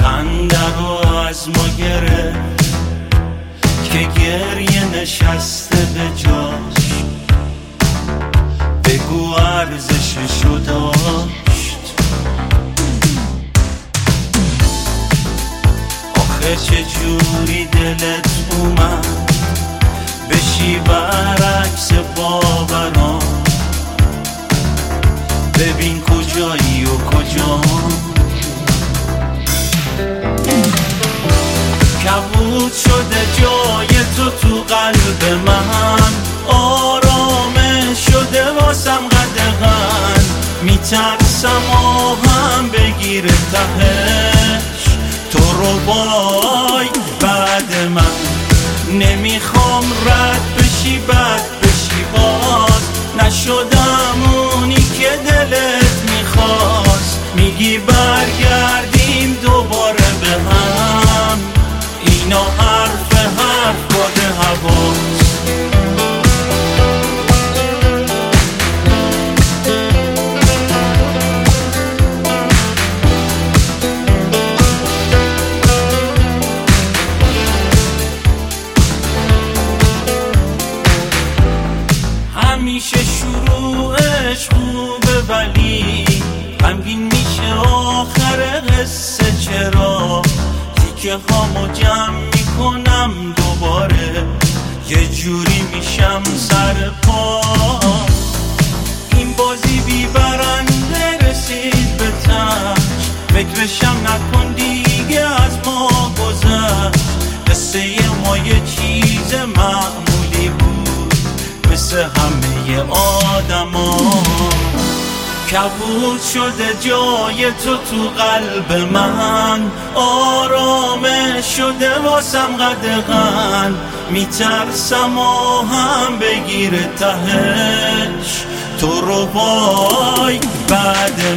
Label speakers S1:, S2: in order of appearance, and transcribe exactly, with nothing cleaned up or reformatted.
S1: خنده رو از ما گرفت که گریه نشسته به جاش. بگو ارزششو داشت. آخه چجوری دلت اومد بشی برعکس باوران؟ ببین کجایی و کجا کبود شده جای تو تو قلب من. آرامه شده واسم قدغن. میترسم آهم بگیره تهش تو رو وای بعد من. نمیخوام رد بشی بد بشی باز. نشدم اونی که دلت میخواست. میگی برگردیم دوباره به هم. اینا حرف حرف باد هواست. همیشه شروعش خوبه ولی غمگین میشه آخر قصه. چرا تیکه هامو جمع میکنم دوباره یه جوری میشم سر پا. این بازی بی برنده رسید به تج. فکرشم نکن دیگه از ما گذشت. قصه ما یه چیز معمولی بود مثل همه آدم ها. کبود شده جای تو تو قلب من. آرامه شده واسم قدغن. میترسم آهم بگیره تهش تو رو وای بعد